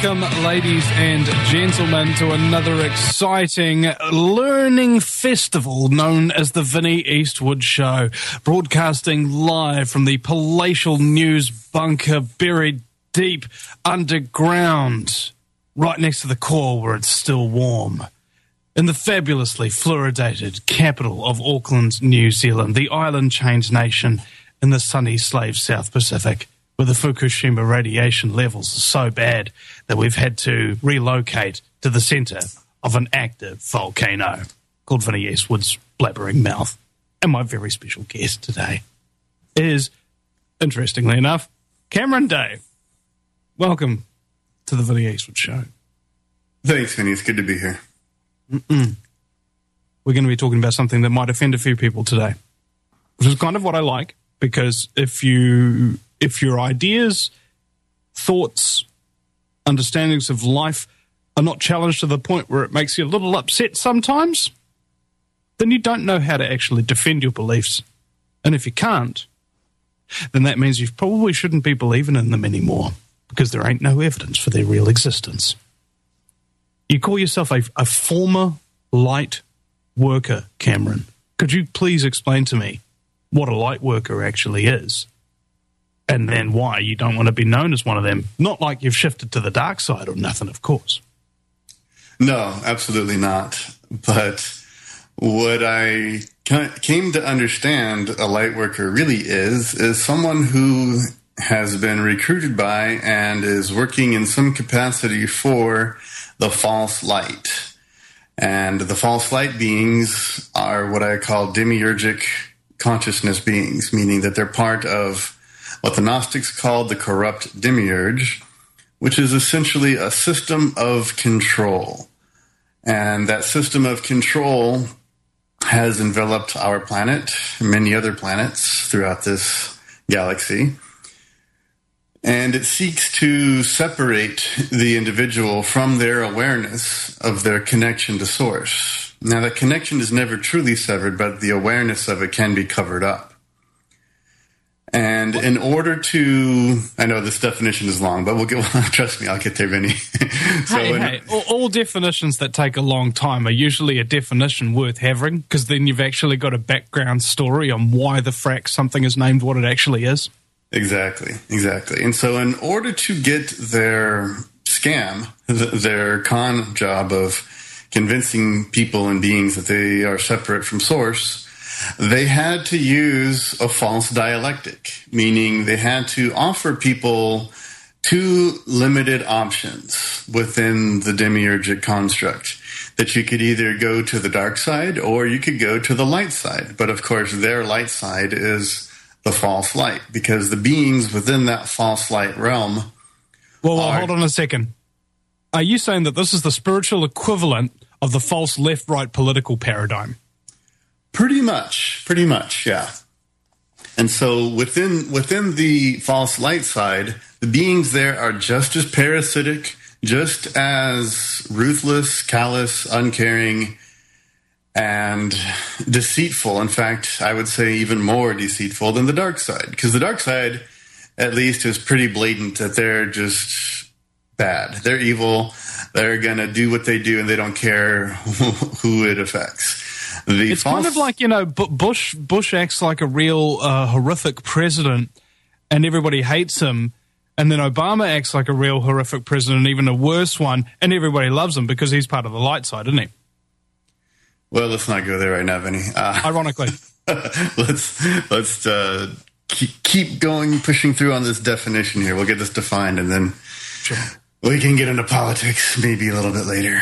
Welcome, ladies and gentlemen, to another exciting learning festival known as the Vinnie Eastwood Show, broadcasting live from the palatial news bunker buried deep underground, right next to the core where it's still warm. In the fabulously fluoridated capital of Auckland, New Zealand, the island-chained nation in the sunny slave South Pacific, where the Fukushima radiation levels are so bad that we've had to relocate to the centre of an active volcano called Vinnie Eastwood's blabbering mouth. And my very special guest today is, interestingly enough, Cameron Day. Welcome to the Vinnie Eastwood Show. Thanks, Vinnie. It's good to be here. We're going to be talking about something that might offend a few people today, which is kind of what I like, because if your ideas, thoughts, understandings of life are not challenged to the point where it makes you a little upset sometimes, then you don't know how to actually defend your beliefs. And if you can't, then that means you probably shouldn't be believing in them anymore, because there ain't no evidence for their real existence. You call yourself a former light worker, Cameron. Could you please explain to me what a light worker actually is? And then why you don't want to be known as one of them. Not like you've shifted to the dark side or nothing, of course. No, absolutely not. But what I came to understand a light worker really is someone who has been recruited by and is working in some capacity for the false light. And the false light beings are what I call demiurgic consciousness beings, meaning that they're part of what the Gnostics called the corrupt demiurge, which is essentially a system of control. And that system of control has enveloped our planet, many other planets throughout this galaxy. And it seeks to separate the individual from their awareness of their connection to Source. Now, that connection is never truly severed, but the awareness of it can be covered up. And in order to, I know this definition is long, but trust me, I'll get there, Vinny. All definitions that take a long time are usually a definition worth having, because then you've actually got a background story on why the frack something is named what it actually is. Exactly. And so in order to get their scam, their con job of convincing people and beings that they are separate from Source, they had to use a false dialectic, meaning they had to offer people two limited options within the demiurgic construct, that you could either go to the dark side or you could go to the light side. But of course, their light side is the false light, because the beings within that false light realm. Well, hold on a second. Are you saying that this is the spiritual equivalent of the false left-right political paradigm? Pretty much, yeah. And so within the false light side, the beings there are just as parasitic, just as ruthless, callous, uncaring, and deceitful. In fact, I would say even more deceitful than the dark side, because the dark side, at least, is pretty blatant that they're just bad. They're evil. They're going to do what they do, and they don't care who it affects. It's kind of like, Bush acts like a real horrific president, and everybody hates him. And then Obama acts like a real horrific president, even a worse one, and everybody loves him because he's part of the light side, isn't he? Well, let's not go there right now, Vinny. Ironically. let's keep going, pushing through on this definition here. We'll get this defined, and then we can get into politics maybe a little bit later.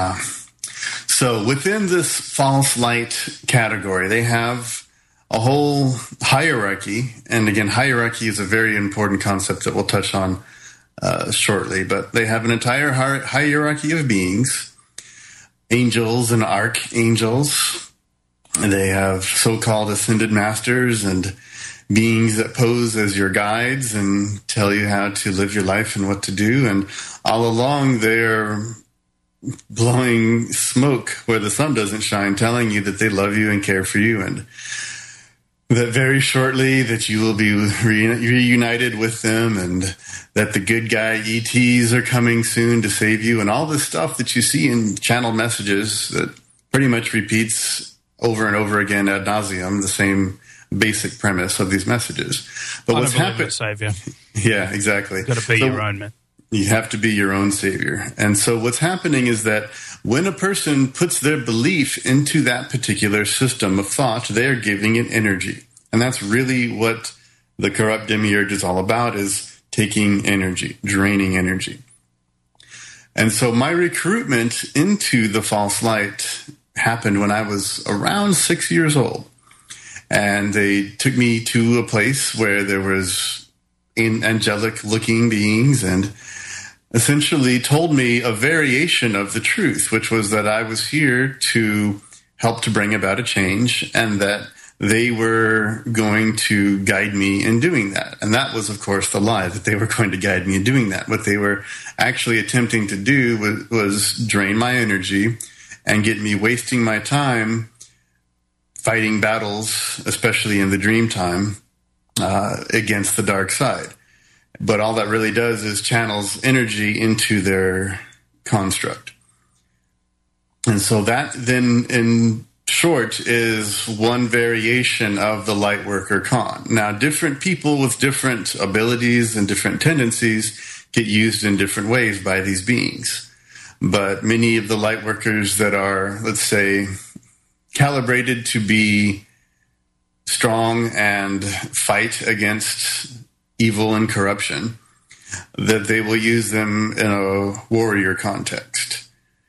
So within this false light category, they have a whole hierarchy. And again, hierarchy is a very important concept that we'll touch on shortly. But they have an entire hierarchy of beings. Angels and archangels. They have so-called ascended masters and beings that pose as your guides and tell you how to live your life and what to do. And all along, they're blowing smoke where the sun doesn't shine, telling you that they love you and care for you. And that very shortly that you will be reunited with them, and that the good guy ETs are coming soon to save you, and all this stuff that you see in channel messages that pretty much repeats over and over again ad nauseum the same basic premise of these messages. But what's happened? Savior. Yeah, exactly. You've got to be your own man. You have to be your own savior. And so what's happening is that when a person puts their belief into that particular system of thought, they are giving it energy. And that's really what the corrupt demiurge is all about, is taking energy, draining energy. And so my recruitment into the false light happened when I was around 6 years old. And they took me to a place where there was angelic looking beings, and essentially told me a variation of the truth, which was that I was here to help to bring about a change, and that they were going to guide me in doing that. And that was, of course, the lie, that they were going to guide me in doing that. What they were actually attempting to do was drain my energy and get me wasting my time fighting battles, especially in the dream time, against the dark side. But all that really does is channels energy into their construct. And so that then, in short, is one variation of the Lightworker con. Now, different people with different abilities and different tendencies get used in different ways by these beings. But many of the Lightworkers that are, let's say, calibrated to be strong and fight against evil and corruption, that they will use them in a warrior context.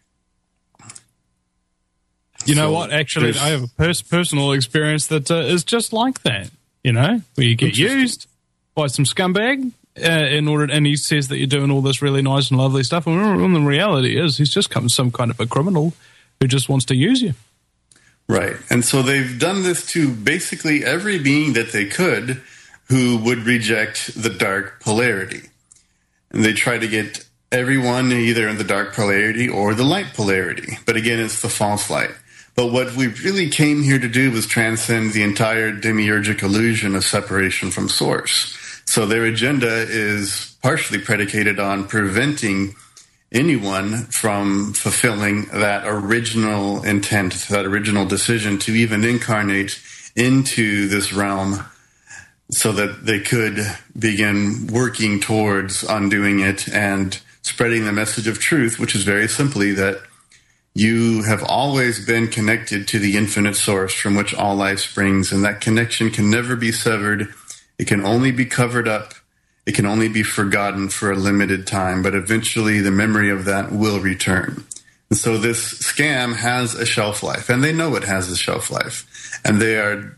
You know what? Actually, I have a personal experience that is just like that. Where you get used by some scumbag and he says that you're doing all this really nice and lovely stuff, and the reality is he's just some kind of a criminal who just wants to use you. Right. And so they've done this to basically every being that they could who would reject the dark polarity. And they try to get everyone either in the dark polarity or the light polarity. But again, it's the false light. But what we really came here to do was transcend the entire demiurgic illusion of separation from source. So their agenda is partially predicated on preventing anyone from fulfilling that original intent, that original decision to even incarnate into this realm, so that they could begin working towards undoing it and spreading the message of truth, which is very simply that you have always been connected to the infinite source from which all life springs, and that connection can never be severed. It can only be covered up. It can only be forgotten for a limited time, but eventually the memory of that will return. And so this scam has a shelf life, and they know it has a shelf life, and they are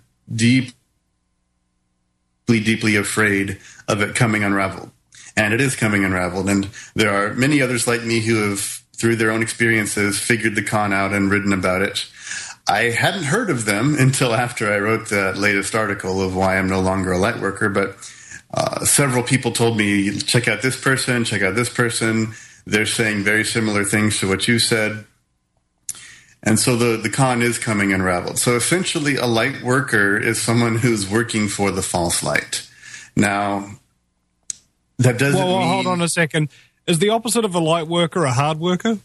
deeply afraid of it coming unraveled. And it is coming unraveled. And there are many others like me who have, through their own experiences, figured the con out and written about it. I hadn't heard of them until after I wrote the latest article of why I'm no longer a light worker, but several people told me, check out this person, check out this person. They're saying very similar things to what you said. And so the con is coming unraveled. So essentially, a light worker is someone who's working for the false light. Now, that doesn't mean... Well, hold on a second. Is the opposite of a light worker a hard worker?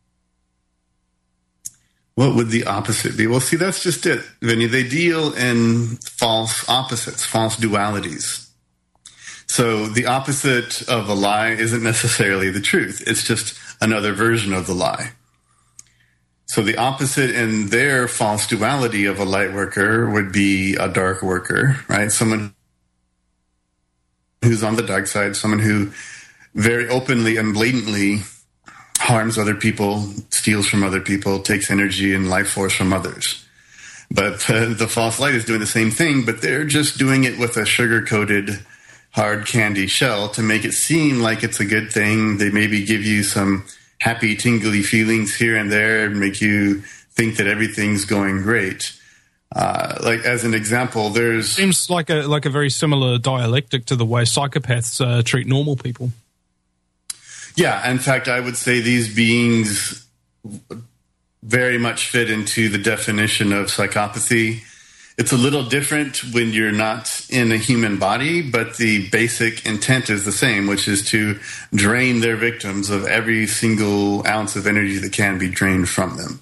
What would the opposite be? Well, see, that's just it, Vinny. They deal in false opposites, false dualities. So the opposite of a lie isn't necessarily the truth. It's just another version of the lie. So the opposite in their false duality of a light worker would be a dark worker, right? Someone who's on the dark side, someone who very openly and blatantly harms other people, steals from other people, takes energy and life force from others. But the false light is doing the same thing, but they're just doing it with a sugar-coated hard candy shell to make it seem like it's a good thing. They maybe give you some happy, tingly feelings here and there and make you think that everything's going great. Like as an example, there's... Seems like a very similar dialectic to the way psychopaths treat normal people. Yeah, in fact, I would say these beings very much fit into the definition of psychopathy It's a little different when you're not in a human body, but the basic intent is the same, which is to drain their victims of every single ounce of energy that can be drained from them.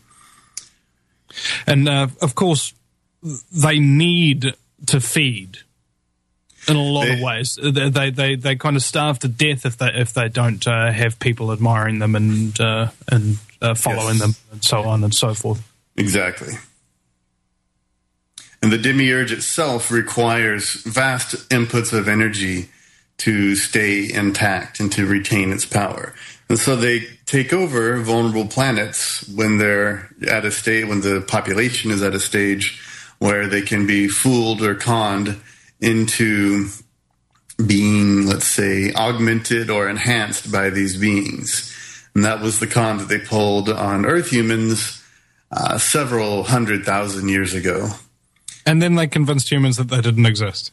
And, of course, they need to feed in a lot of ways. They kind of starve to death if they don't have people admiring them and following them and so on and so forth. Exactly. And the demiurge itself requires vast inputs of energy to stay intact and to retain its power. And so they take over vulnerable planets when they're at a state, when the population is at a stage where they can be fooled or conned into being, let's say, augmented or enhanced by these beings. And that was the con that they pulled on Earth humans several 100,000 years ago. And then they convinced humans that they didn't exist.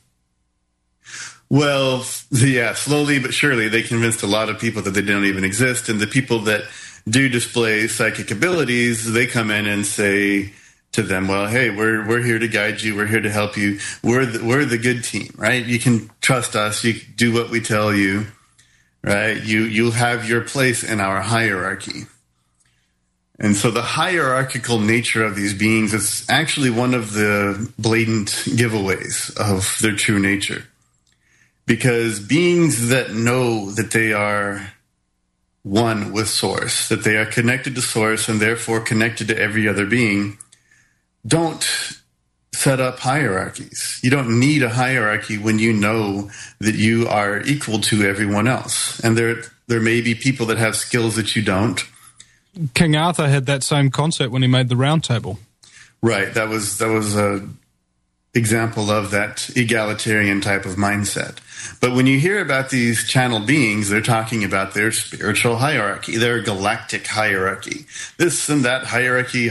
Well, yeah, slowly but surely they convinced a lot of people that they don't even exist. And the people that do display psychic abilities, they come in and say to them, well, hey, we're here to guide you. We're here to help you. We're the good team, right? You can trust us. You do what we tell you, right? You'll have your place in our hierarchy. And so the hierarchical nature of these beings is actually one of the blatant giveaways of their true nature. Because beings that know that they are one with Source, that they are connected to Source and therefore connected to every other being, don't set up hierarchies. You don't need a hierarchy when you know that you are equal to everyone else. And there may be people that have skills that you don't. King Arthur had that same concept when he made the Round Table. Right. That was a example of that egalitarian type of mindset. But when you hear about these channel beings, they're talking about their spiritual hierarchy, their galactic hierarchy, this and that hierarchy.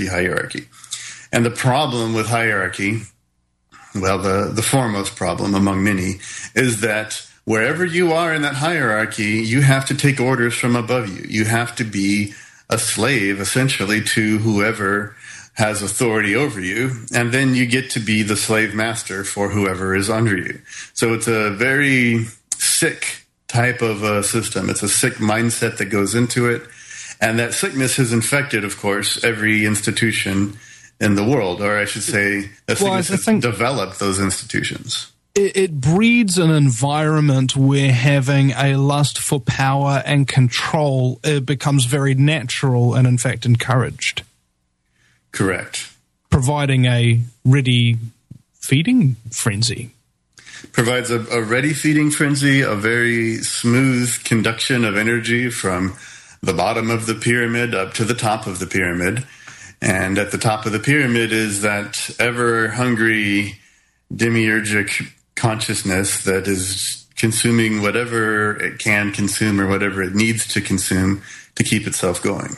And the problem with hierarchy, well, the foremost problem among many, is that wherever you are in that hierarchy, you have to take orders from above you. You have to be a slave, essentially, to whoever has authority over you, and then you get to be the slave master for whoever is under you. So it's a very sick type of system. It's a sick mindset that goes into it, and that sickness has infected, of course, every institution in the world, or I should say, that sickness has developed those institutions. It breeds an environment where having a lust for power and control becomes very natural and, in fact, encouraged. Correct. Providing a ready feeding frenzy. Provides a ready feeding frenzy, a very smooth conduction of energy from the bottom of the pyramid up to the top of the pyramid. And at the top of the pyramid is that ever-hungry demiurgic consciousness that is consuming whatever it can consume or whatever it needs to consume to keep itself going.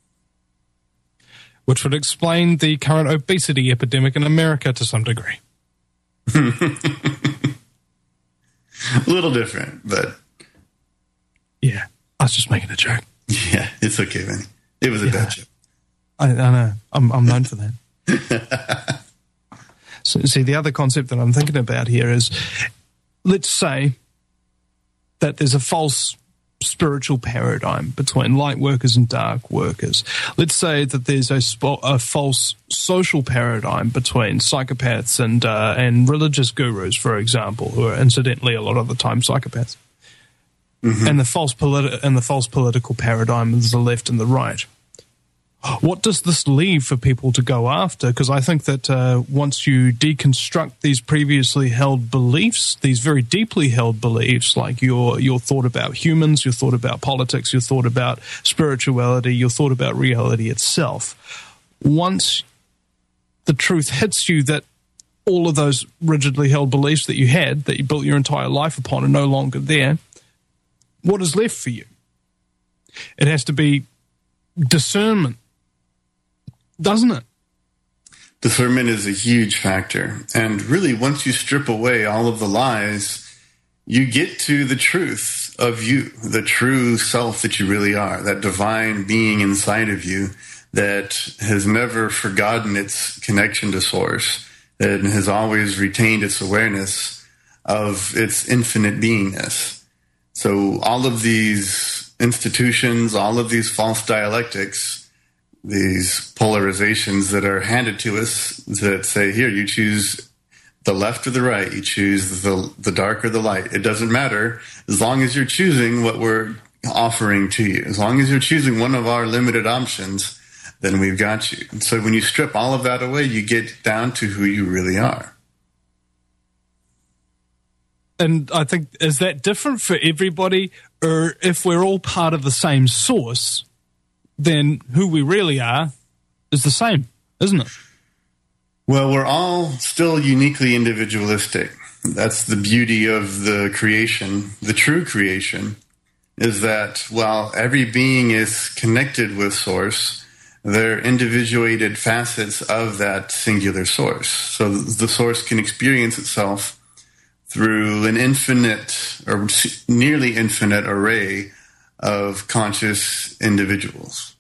Which would explain the current obesity epidemic in America to some degree. A little different, but... Yeah, I was just making a joke. Yeah, it's okay, Vinny. It was a bad joke. I know. I'm known for that. So, see, the other concept that I'm thinking about here is, let's say that there's a false spiritual paradigm between light workers and dark workers. Let's say that there's a false social paradigm between psychopaths and religious gurus, for example, who are incidentally a lot of the time psychopaths. Mm-hmm. And the false political paradigm is the left and the right. What does this leave for people to go after? Because I think that once you deconstruct these previously held beliefs, these very deeply held beliefs, like your thought about humans, your thought about politics, your thought about spirituality, your thought about reality itself, once the truth hits you that all of those rigidly held beliefs that you had, that you built your entire life upon, are no longer there, what is left for you? It has to be discernment. Doesn't it? Discernment is a huge factor. And really, once you strip away all of the lies, you get to the truth of you, the true self that you really are, that divine being inside of you that has never forgotten its connection to Source and has always retained its awareness of its infinite beingness. So all of these institutions, all of these false dialectics, these polarizations that are handed to us that say, here, you choose the left or the right, you choose the dark or the light. It doesn't matter as long as you're choosing what we're offering to you. As long as you're choosing one of our limited options, then we've got you. And so when you strip all of that away, you get down to who you really are. And I think, is that different for everybody? Or if we're all part of the same source, then who we really are is the same, isn't it? Well, we're all still uniquely individualistic. That's the beauty of the creation, the true creation, is that while every being is connected with Source, they're individuated facets of that singular source. So the source can experience itself through an infinite or nearly infinite array of conscious individuals.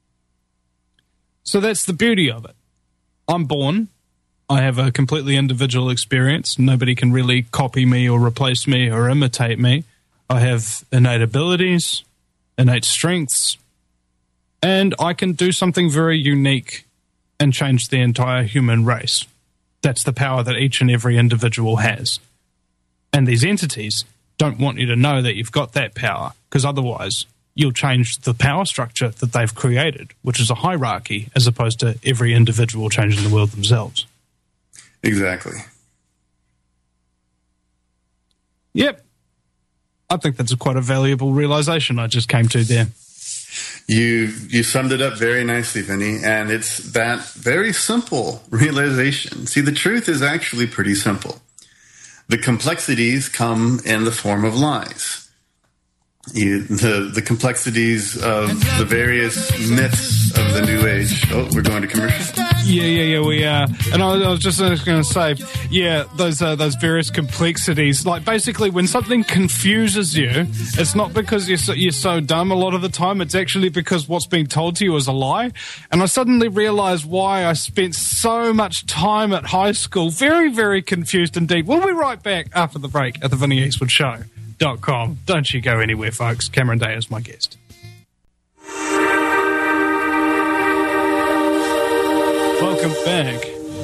So that's the beauty of it. I'm born. I have a completely individual experience. Nobody can really copy me or replace me or imitate me. I have innate abilities, innate strengths, and I can do something very unique and change the entire human race. That's the power that each and every individual has. And these entities don't want you to know that you've got that power, because otherwise you'll change the power structure that they've created, which is a hierarchy, as opposed to every individual changing the world themselves. Exactly. Yep. I think that's quite a valuable realization I just came to there. You summed it up very nicely, Vinny, and it's that very simple realization. See, the truth is actually pretty simple. The complexities come in the form of lies. The complexities of the various myths of the New Age. Oh, we're going to commercial? Yeah, we are. And I was just going to say, yeah, those various complexities. Like, basically, when something confuses you, it's not because you're so dumb a lot of the time. It's actually because what's being told to you is a lie. And I suddenly realized why I spent so much time at high school very, very confused indeed. We'll be right back after the break at the Vinny Eastwood Show.com. Don't you go anywhere, folks. Cameron Day is my guest. Welcome back.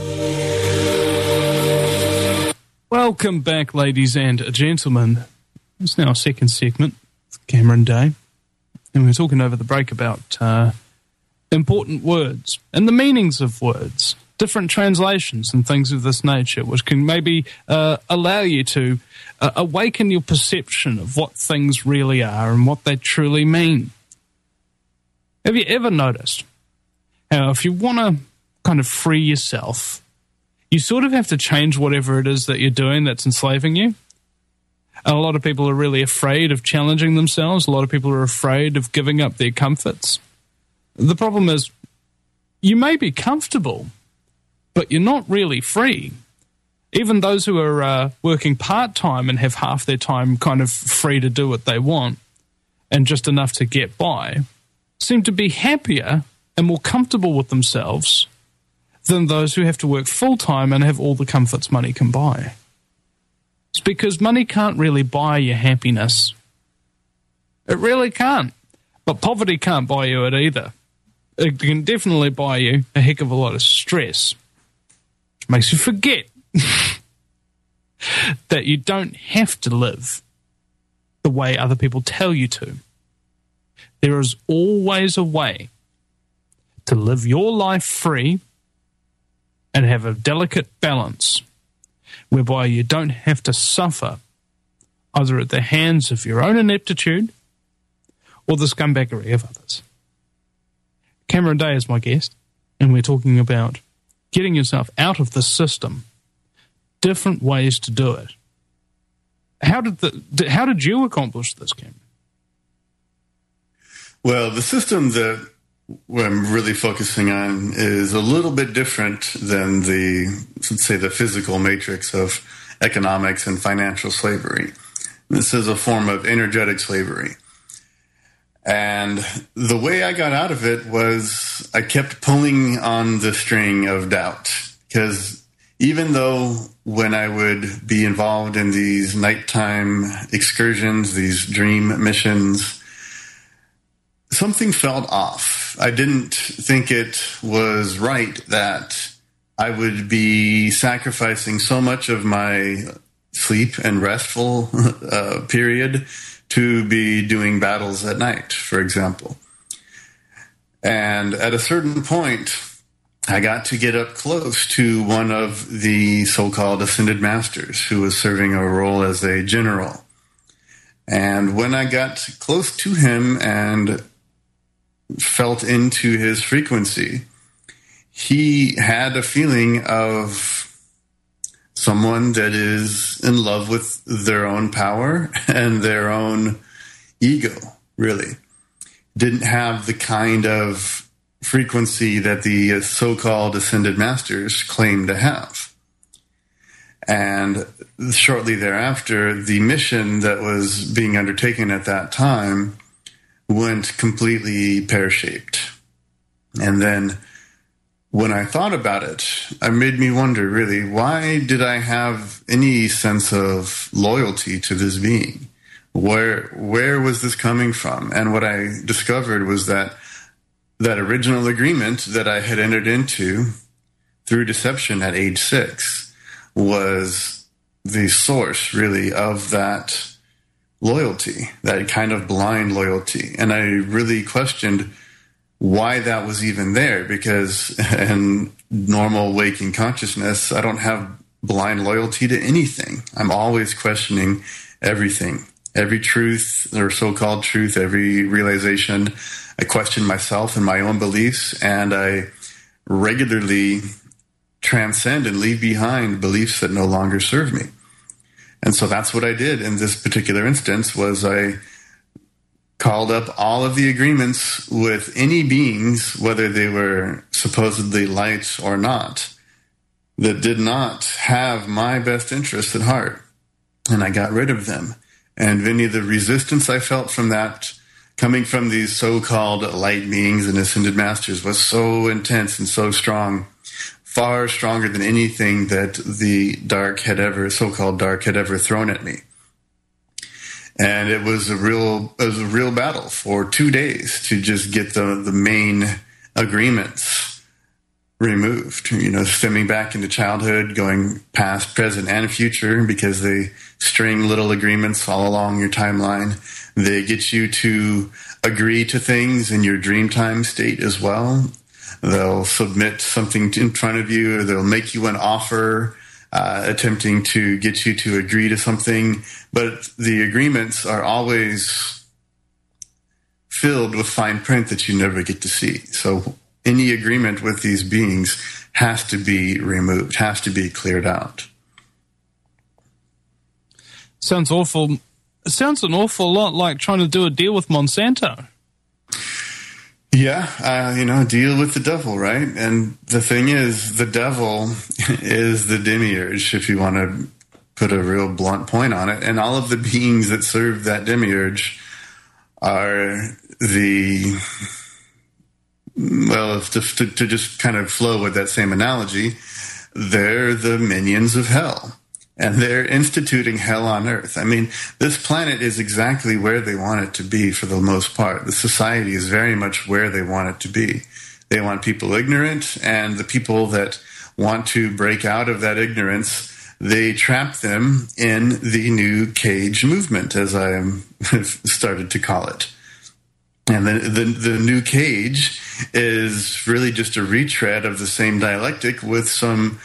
Welcome back, ladies and gentlemen. It's now our second segment with Cameron Day. And we were talking over the break about important words and the meanings of words, different translations and things of this nature, which can maybe allow you to awaken your perception of what things really are and what they truly mean. Have you ever noticed how if you want to kind of free yourself, you sort of have to change whatever it is that you're doing that's enslaving you? And a lot of people are really afraid of challenging themselves. A lot of people are afraid of giving up their comforts. The problem is, you may be comfortable, but you're not really free. Even those who are working part-time and have half their time kind of free to do what they want and just enough to get by seem to be happier and more comfortable with themselves than those who have to work full-time and have all the comforts money can buy. It's because money can't really buy your happiness. It really can't. But poverty can't buy you it either. It can definitely buy you a heck of a lot of stress. Which makes you forget that you don't have to live the way other people tell you to. There is always a way to live your life free and have a delicate balance whereby you don't have to suffer either at the hands of your own ineptitude or the scumbaggery of others. Cameron Day is my guest, and we're talking about getting yourself out of the system, different ways to do it. How did you accomplish this, Cameron? Well, the system that I'm really focusing on is a little bit different than let's say, the physical matrix of economics and financial slavery. This is a form of energetic slavery. And the way I got out of it was I kept pulling on the string of doubt, because even though when I would be involved in these nighttime excursions, these dream missions, something felt off. I didn't think it was right that I would be sacrificing so much of my sleep and restful period to be doing battles at night, for example. And at a certain point, I got to get up close to one of the so-called Ascended Masters who was serving a role as a general. And when I got close to him and felt into his frequency, he had a feeling of someone that is in love with their own power and their own ego, really. Didn't have the kind of frequency that the so-called Ascended Masters claim to have. And shortly thereafter, the mission that was being undertaken at that time went completely pear-shaped. And then when I thought about it, it made me wonder, really, why did I have any sense of loyalty to this being? Where was this coming from? And what I discovered was that original agreement that I had entered into through deception at age 6 was the source, really, of that loyalty, that kind of blind loyalty. And I really questioned why that was even there, because in normal waking consciousness, I don't have blind loyalty to anything. I'm always questioning everything, every truth or so-called truth, every realization. I question myself and my own beliefs, and I regularly transcend and leave behind beliefs that no longer serve me. And so that's what I did in this particular instance, was I called up all of the agreements with any beings, whether they were supposedly light or not, that did not have my best interests at heart. And I got rid of them. And Vinny, the resistance I felt from that, coming from these so-called light beings and Ascended Masters, was so intense and so strong, far stronger than anything that the so-called dark had ever thrown at me. And it was a real battle for 2 days to just get the main agreements removed, stemming back into childhood, going past, present, and future, because they string little agreements all along your timeline. They get you to agree to things in your dreamtime state as well. They'll submit something in front of you, or they'll make you an offer, attempting to get you to agree to something. But the agreements are always filled with fine print that you never get to see. So any agreement with these beings has to be removed, has to be cleared out. Sounds awful. It sounds an awful lot like trying to do a deal with Monsanto. Yeah, deal with the devil, right? And the thing is, the devil is the demiurge, if you want to put a real blunt point on it. And all of the beings that serve that demiurge are to just kind of flow with that same analogy, they're the minions of hell. And they're instituting hell on earth. I mean, this planet is exactly where they want it to be for the most part. The society is very much where they want it to be. They want people ignorant, and the people that want to break out of that ignorance, they trap them in the new cage movement, as I have started to call it. And the new cage is really just a retread of the same dialectic with some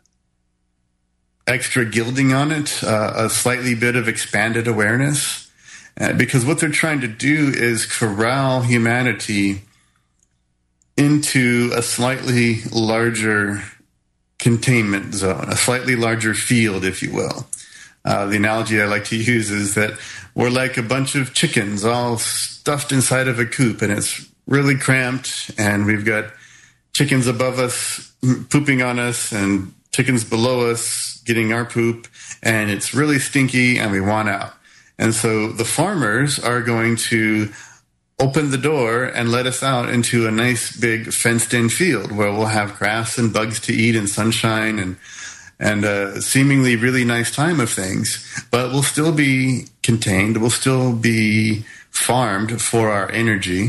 extra gilding on it, a slightly bit of expanded awareness, because what they're trying to do is corral humanity into a slightly larger containment zone, a slightly larger field, if you will. The analogy I like to use is that we're like a bunch of chickens all stuffed inside of a coop, and it's really cramped, and we've got chickens above us pooping on us and chickens below us getting our poop, and it's really stinky, and we want out. And so the farmers are going to open the door and let us out into a nice big fenced-in field where we'll have grass and bugs to eat and sunshine and a seemingly really nice time of things, but we'll still be contained, we'll still be farmed for our energy,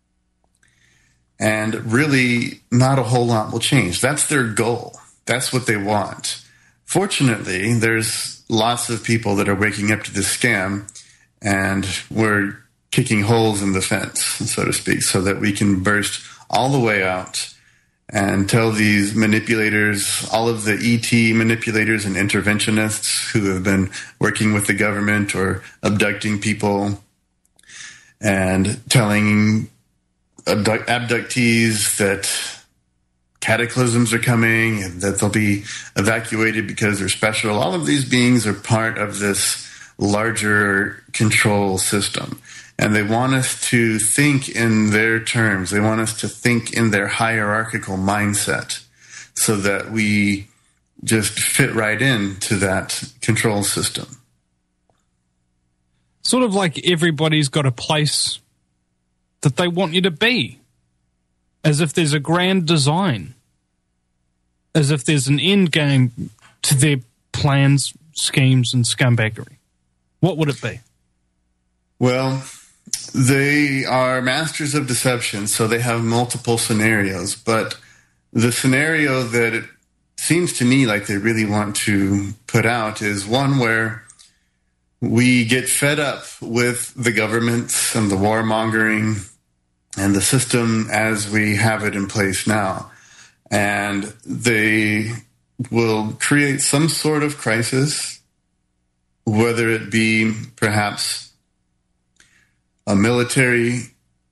and really not a whole lot will change. That's their goal. That's what they want. Fortunately, there's lots of people that are waking up to this scam, and we're kicking holes in the fence, so to speak, so that we can burst all the way out and tell these manipulators, all of the ET manipulators and interventionists who have been working with the government or abducting people, and telling abductees that cataclysms are coming and that they'll be evacuated because they're special. All of these beings are part of this larger control system. And they want us to think in their terms. They want us to think in their hierarchical mindset so that we just fit right into that control system. Sort of like everybody's got a place that they want you to be, as if there's a grand design, as if there's an end game to their plans, schemes, and scumbaggery. What would it be? Well, they are masters of deception, so they have multiple scenarios. But the scenario that it seems to me like they really want to put out is one where we get fed up with the governments and the warmongering and the system as we have it in place now. And they will create some sort of crisis, whether it be perhaps a military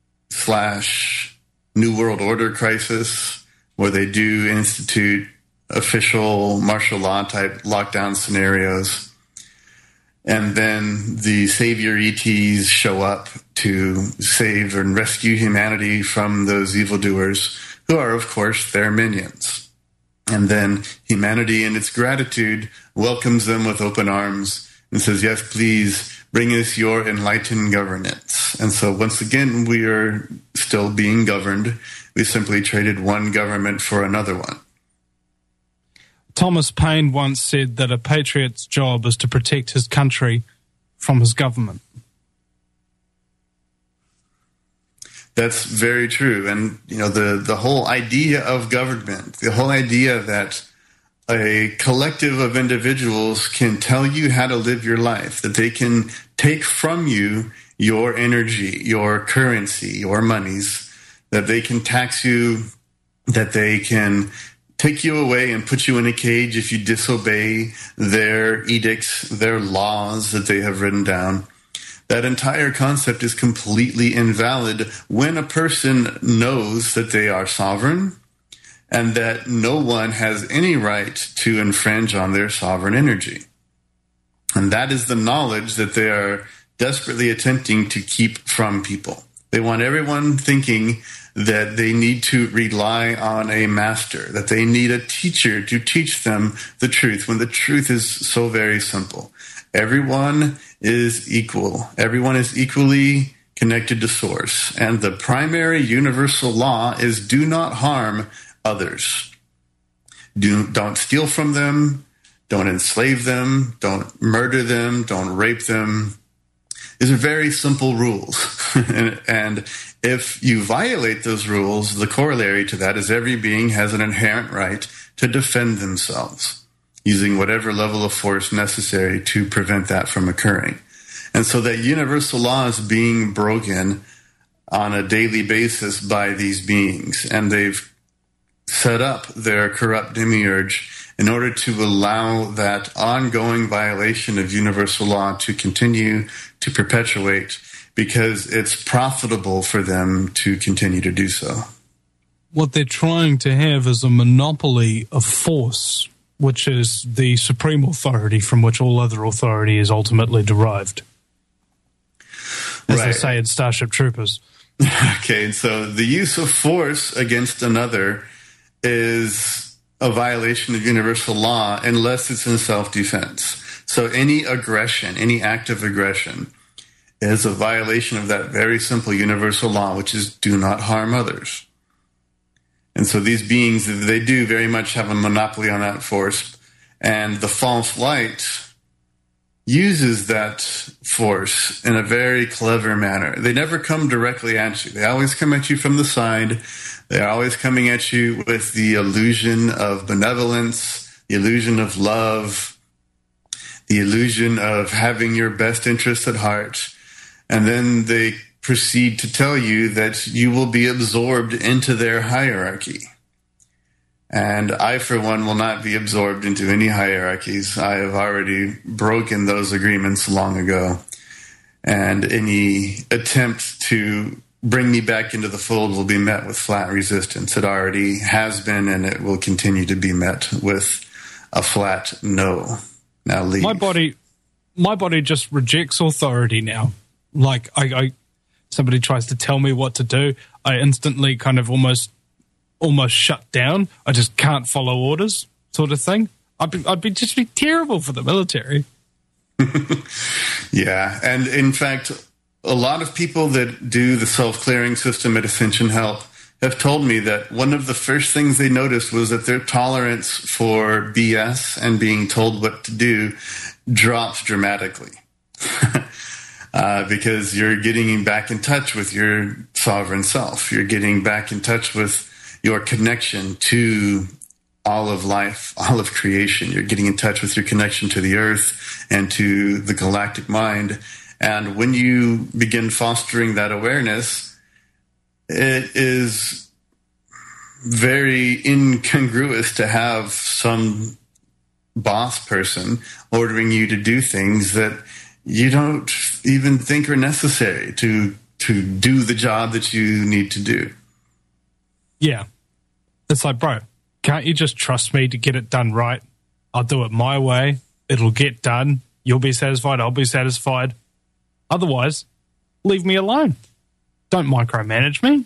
/ New World Order crisis, where they do institute official martial law type lockdown scenarios. And then the savior ETs show up to save and rescue humanity from those evildoers, who are, of course, their minions. And then humanity, in its gratitude, welcomes them with open arms and says, yes, please, bring us your enlightened governance. And so once again, we are still being governed. We simply traded one government for another one. Thomas Paine once said that a patriot's job is to protect his country from his government. That's very true. And, you know, the whole idea of government, the whole idea that a collective of individuals can tell you how to live your life, that they can take from you your energy, your currency, your monies, that they can tax you, that they can take you away and put you in a cage if you disobey their edicts, their laws that they have written down. That entire concept is completely invalid when a person knows that they are sovereign and that no one has any right to infringe on their sovereign energy. And that is the knowledge that they are desperately attempting to keep from people. They want everyone thinking that they need to rely on a master, that they need a teacher to teach them the truth, when the truth is so very simple. Everyone is equal. Everyone is equally connected to source. And the primary universal law is do not harm others. Don't steal from them. Don't enslave them. Don't murder them. Don't rape them. These are very simple rules. and if you violate those rules, the corollary to that is every being has an inherent right to defend themselves, using whatever level of force necessary to prevent that from occurring. And so that universal law is being broken on a daily basis by these beings. And they've set up their corrupt demiurge in order to allow that ongoing violation of universal law to continue to perpetuate, because it's profitable for them to continue to do so. What they're trying to have is a monopoly of force, which is the supreme authority from which all other authority is ultimately derived. As they say in Starship Troopers. Okay, and so the use of force against another is a violation of universal law unless it's in self-defense. So any aggression, any act of aggression, is a violation of that very simple universal law, which is do not harm others. And so these beings, they do very much have a monopoly on that force. And the false light uses that force in a very clever manner. They never come directly at you. They always come at you from the side. They're always coming at you with the illusion of benevolence, the illusion of love, the illusion of having your best interests at heart. And then they proceed to tell you that you will be absorbed into their hierarchy. And I, for one, will not be absorbed into any hierarchies. I have already broken those agreements long ago. And any attempt to bring me back into the fold will be met with flat resistance. It already has been, and it will continue to be met with a flat no. Now leave. My body just rejects authority now. Like, somebody tries to tell me what to do, I instantly kind of almost shut down. I just can't follow orders, sort of thing. I'd be terrible for the military. Yeah, and in fact, a lot of people that do the self-clearing system at Ascension Help have told me that one of the first things they noticed was that their tolerance for BS and being told what to do drops dramatically. Because you're getting back in touch with your sovereign self. You're getting back in touch with your connection to all of life, all of creation. You're getting in touch with your connection to the earth and to the galactic mind. And when you begin fostering that awareness, it is very incongruous to have some boss person ordering you to do things that you don't even think are necessary to do the job that you need to do. Yeah. It's like, bro, can't you just trust me to get it done right? I'll do it my way. It'll get done. You'll be satisfied. I'll be satisfied. Otherwise, leave me alone. Don't micromanage me.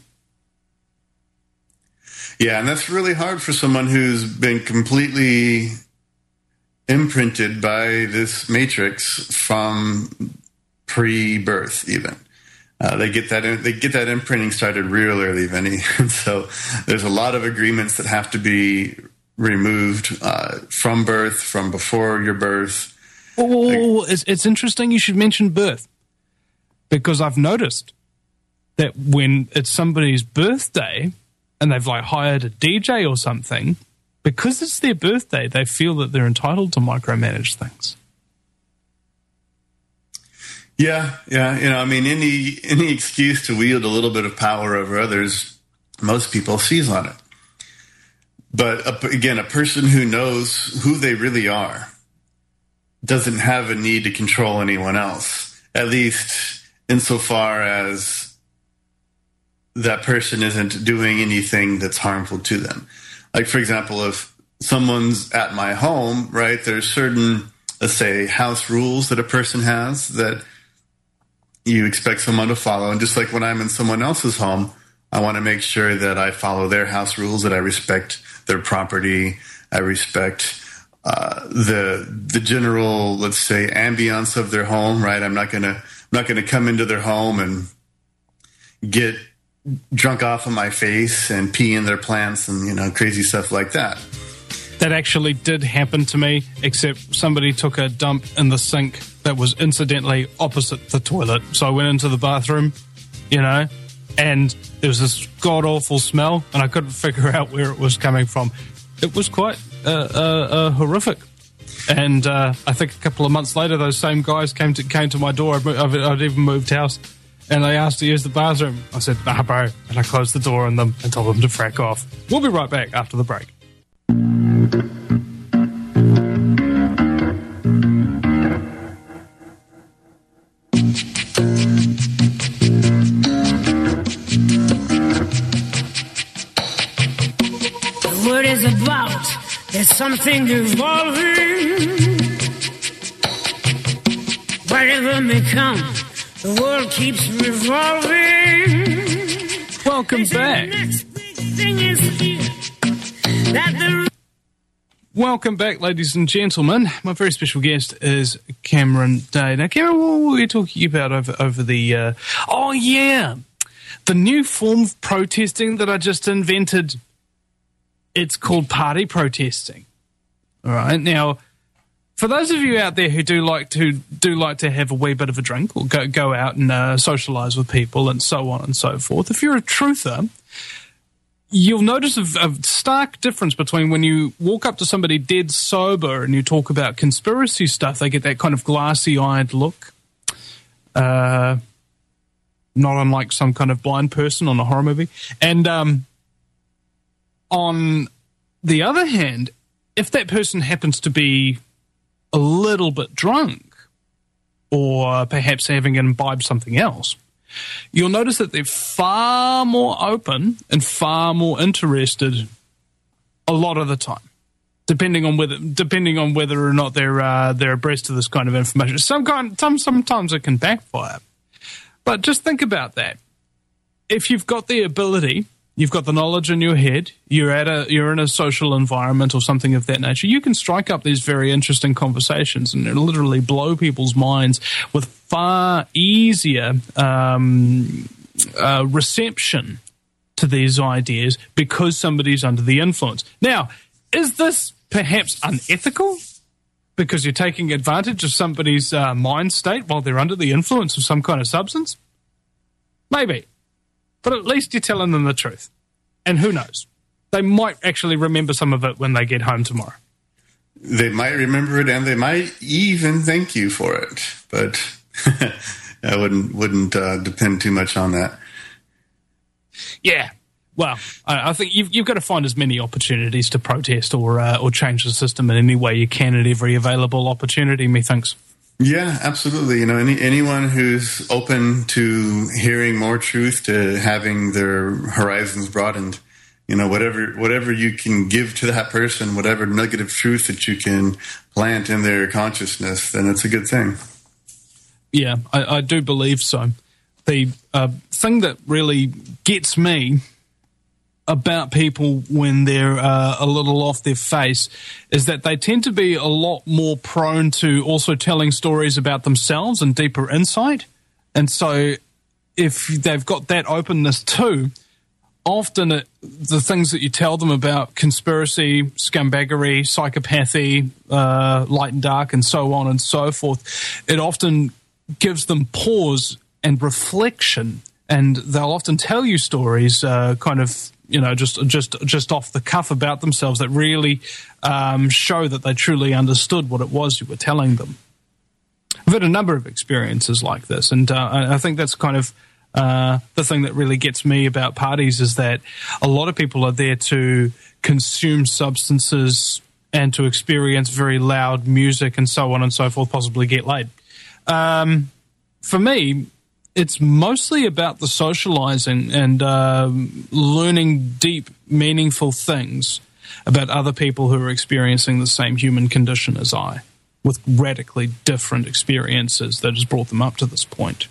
Yeah, and that's really hard for someone who's been completely imprinted by this matrix from pre-birth even. They get that imprinting started real early, Vinny. And so there's a lot of agreements that have to be removed from birth, from before your birth. Oh, it's interesting you should mention birth, because I've noticed that when it's somebody's birthday and they've like hired a DJ or something, because it's their birthday, they feel that they're entitled to micromanage things. Yeah. I mean, any excuse to wield a little bit of power over others, most people seize on it. But again, a person who knows who they really are doesn't have a need to control anyone else, at least insofar as that person isn't doing anything that's harmful to them. Like, for example, if someone's at my home, right, there's certain, let's say, house rules that a person has that you expect someone to follow. And just like when I'm in someone else's home, I want to make sure that I follow their house rules, that I respect their property, I respect the general, let's say, ambiance of their home, right? I'm not gonna come into their home and get drunk off of my face and pee in their plants and crazy stuff like that. That actually did happen to me, except somebody took a dump in the sink that was incidentally opposite the toilet. So I went into the bathroom, and there was this god-awful smell, and I couldn't figure out where it was coming from. It was quite horrific. And I think a couple of months later, those same guys came to my door. I'd even moved house, and they asked to use the bathroom. I said, nah, bro. And I closed the door on them and told them to frack off. We'll be right back after the break. What is about? There's something evolving. Whatever may come, the world keeps revolving. Welcome back. Welcome back, ladies and gentlemen. My very special guest is Cameron Day. Now, Cameron, what were we talking about over the... the new form of protesting that I just invented. It's called party protesting. All right. Now, for those of you out there who do like to have a wee bit of a drink or go out and socialise with people and so on and so forth, if you're a truther, you'll notice a stark difference between when you walk up to somebody dead sober and you talk about conspiracy stuff. They get that kind of glassy-eyed look, not unlike some kind of blind person on a horror movie. And on the other hand, if that person happens to be a little bit drunk or perhaps having imbibed something else, you'll notice that they're far more open and far more interested a lot of the time, depending on whether or not they're abreast of this kind of information. Sometimes it can backfire. But just think about that. If you've got the ability, you've got the knowledge in your head, you're in a social environment or something of that nature, you can strike up these very interesting conversations and literally blow people's minds with far easier reception to these ideas because somebody's under the influence. Now, is this perhaps unethical because you're taking advantage of somebody's mind state while they're under the influence of some kind of substance? Maybe. But at least you're telling them the truth. And who knows? They might actually remember some of it when they get home tomorrow. They might remember it, and they might even thank you for it. But I wouldn't depend too much on that. Yeah. Well, I think you've got to find as many opportunities to protest or change the system in any way you can at every available opportunity, methinks. Yeah, absolutely. Anyone who's open to hearing more truth, to having their horizons broadened, whatever you can give to that person, whatever nugget of truth that you can plant in their consciousness, then it's a good thing. Yeah, I do believe so. The thing that really gets me about people when they're a little off their face is that they tend to be a lot more prone to also telling stories about themselves and deeper insight. And so if they've got that openness too, often the things that you tell them about conspiracy, scumbaggery, psychopathy, light and dark, and so on and so forth, it often gives them pause and reflection. And they'll often tell you stories just off the cuff about themselves that really show that they truly understood what it was you were telling them. I've had a number of experiences like this, and I think that's kind of the thing that really gets me about parties is that a lot of people are there to consume substances and to experience very loud music and so on and so forth, possibly get laid. For me, it's mostly about the socializing and learning deep, meaningful things about other people who are experiencing the same human condition as I, with radically different experiences that has brought them up to this point.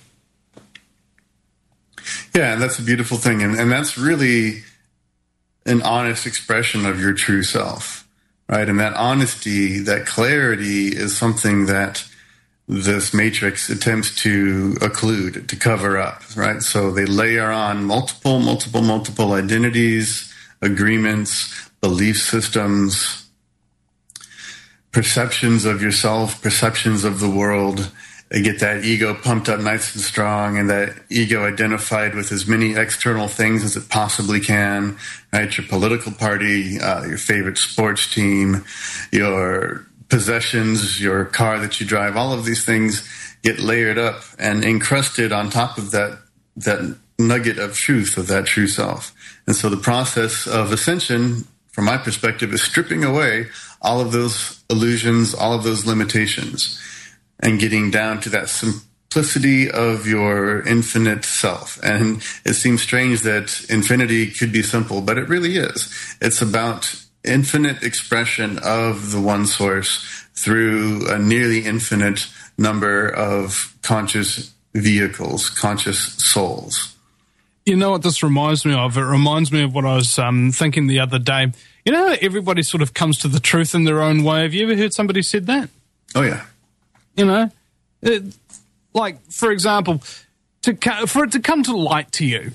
Yeah, that's a beautiful thing. And that's really an honest expression of your true self, right? And that honesty, that clarity is something that this matrix attempts to occlude, to cover up, right? So they layer on multiple identities, agreements, belief systems, perceptions of yourself, perceptions of the world. They get that ego pumped up nice and strong, and that ego identified with as many external things as it possibly can, right? Your political party, your favorite sports team, your possessions, your car that you drive, all of these things get layered up and encrusted on top of that nugget of truth, of that true self. And so the process of ascension, from my perspective, is stripping away all of those illusions, all of those limitations, and getting down to that simplicity of your infinite self. And it seems strange that infinity could be simple, but it really is. It's about infinite expression of the one source through a nearly infinite number of conscious vehicles, conscious souls. You know what this reminds me of? It reminds me of what I was thinking the other day. You know how everybody sort of comes to the truth in their own way? Have you ever heard somebody said that? Oh, yeah. You know, like, for example, for it to come to light to you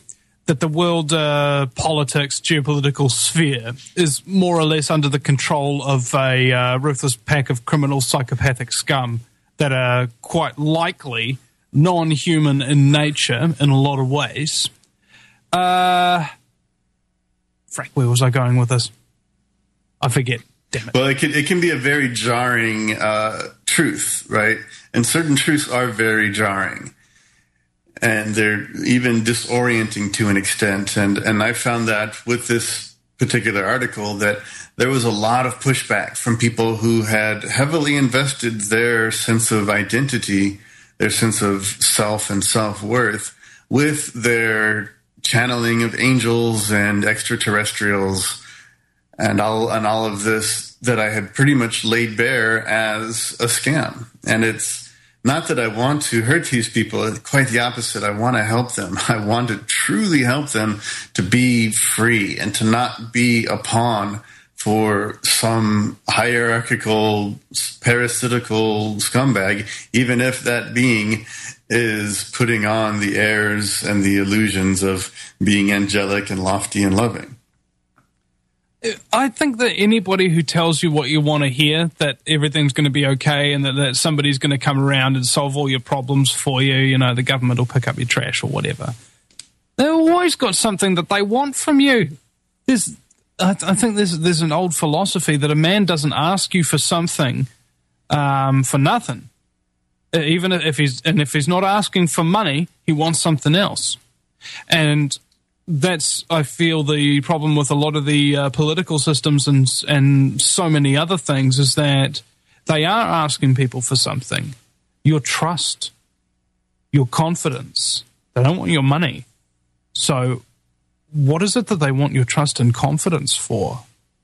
that the world politics, geopolitical sphere is more or less under the control of a ruthless pack of criminal psychopathic scum that are quite likely non-human in nature in a lot of ways. Frank, where was I going with this? I forget. Damn it. Well, it can be a very jarring truth, right? And certain truths are very jarring. And they're even disorienting to an extent. And I found that with this particular article that there was a lot of pushback from people who had heavily invested their sense of identity, their sense of self and self-worth with their channeling of angels and extraterrestrials and all of this that I had pretty much laid bare as a scam. And it's not that I want to hurt these people, quite the opposite. I want to help them. I want to truly help them to be free and to not be a pawn for some hierarchical, parasitical scumbag, even if that being is putting on the airs and the illusions of being angelic and lofty and loving. I think that anybody who tells you what you want to hear, that everything's going to be okay and that somebody's going to come around and solve all your problems for you, you know, the government will pick up your trash or whatever, they've always got something that they want from you. I think there's an old philosophy that a man doesn't ask you for something for nothing. Even if he's not asking for money, he wants something else. And that's, I feel, the problem with a lot of the political systems and so many other things is that they are asking people for something. Your trust, your confidence. They don't want your money. So what is it that they want your trust and confidence for?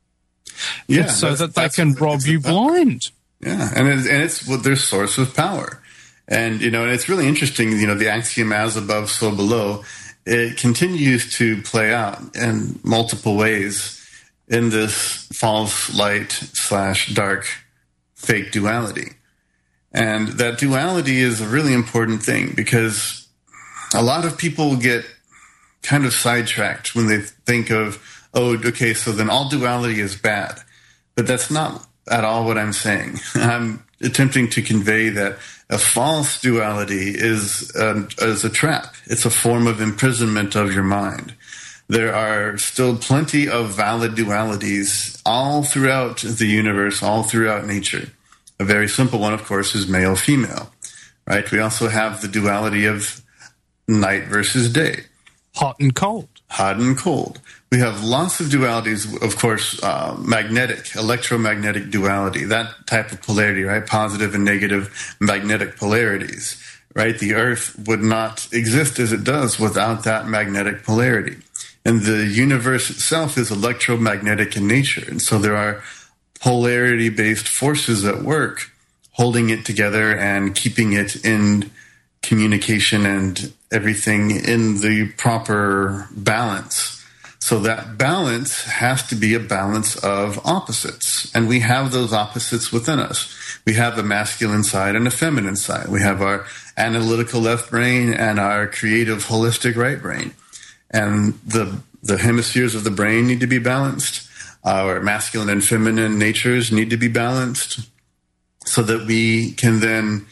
Yeah, it's so that they can rob you blind. Yeah, and it's their source of power. And, you know, and it's really interesting, you know, the axiom as above, so below, it continues to play out in multiple ways in this false light / dark fake duality. And that duality is a really important thing because a lot of people get kind of sidetracked when they think of, oh, okay, so then all duality is bad. But that's not at all what I'm saying. I'm attempting to convey that a false duality is a trap. It's a form of imprisonment of your mind. There are still plenty of valid dualities all throughout the universe, all throughout nature. A very simple one, of course, is male-female, right? We also have the duality of night versus day. Hot and cold. Hot and cold. We have lots of dualities, of course, magnetic, electromagnetic duality, that type of polarity, right? Positive and negative magnetic polarities, right? The Earth would not exist as it does without that magnetic polarity. And the universe itself is electromagnetic in nature. And so there are polarity-based forces at work holding it together and keeping it in communication and everything in the proper balance. So that balance has to be a balance of opposites. And we have those opposites within us. We have a masculine side and a feminine side. We have our analytical left brain and our creative, holistic right brain. And the hemispheres of the brain need to be balanced. Our masculine and feminine natures need to be balanced so that we can then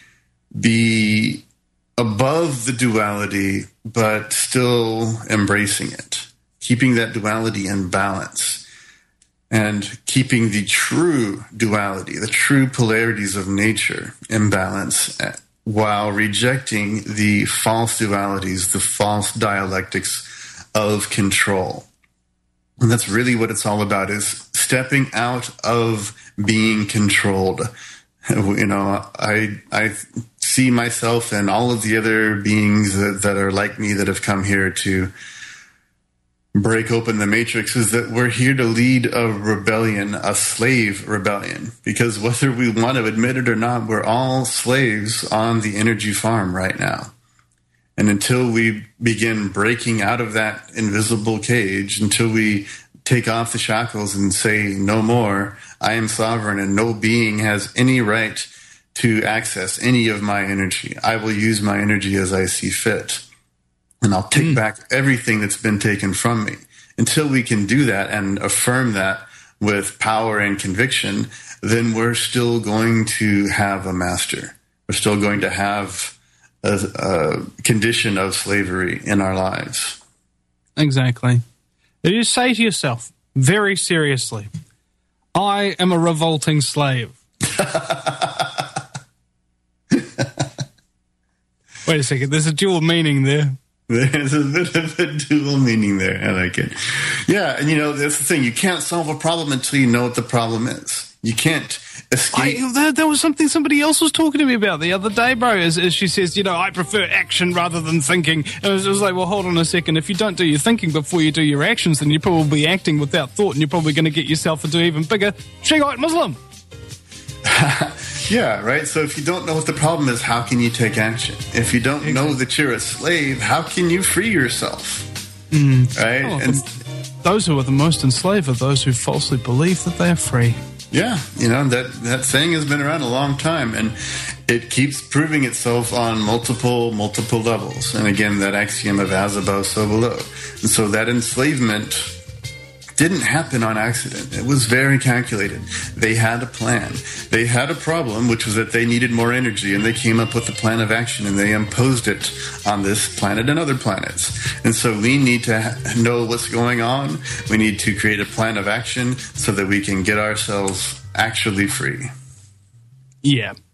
be above the duality, but still embracing it, keeping that duality in balance and keeping the true duality, the true polarities of nature in balance while rejecting the false dualities, the false dialectics of control. And that's really what it's all about, is stepping out of being controlled. You know, I see myself and all of the other beings that are like me that have come here to break open the matrix, is that we're here to lead a rebellion, a slave rebellion. Because whether we want to admit it or not, we're all slaves on the energy farm right now. And until we begin breaking out of that invisible cage, until we take off the shackles and say, no more, I am sovereign and no being has any right to access any of my energy. I will use my energy as I see fit. and I'll take back everything that's been taken from me. Until we can do that and affirm that with power and conviction, then we're still going to have a master. We're still going to have a condition of slavery in our lives. Exactly. You say to yourself, very seriously, I am a revolting slave. Wait a second, there's a dual meaning there. There's a bit of a dual meaning there. I like it. Yeah, and that's the thing. You can't solve a problem until you know what the problem is. You can't escape. There was something somebody else was talking to me about the other day, bro, as she says, I prefer action rather than thinking. And it was like, well, hold on a second. If you don't do your thinking before you do your actions, then you're probably acting without thought, and you're probably going to get yourself into even bigger Shiite Muslim. Yeah, right? So if you don't know what the problem is, how can you take action? If you don't know that you're a slave, how can you free yourself? Right? Oh, and those who are the most enslaved are those who falsely believe that they are free. Yeah, that saying has been around a long time, and it keeps proving itself on multiple levels. And again, that axiom of as above, so below. And so that enslavement didn't happen on accident. It was very calculated. They had a plan. They had a problem, which was that they needed more energy, and they came up with a plan of action, and they imposed it on this planet and other planets. And so we need to know what's going on. We need to create a plan of action so that we can get ourselves actually free. Yeah.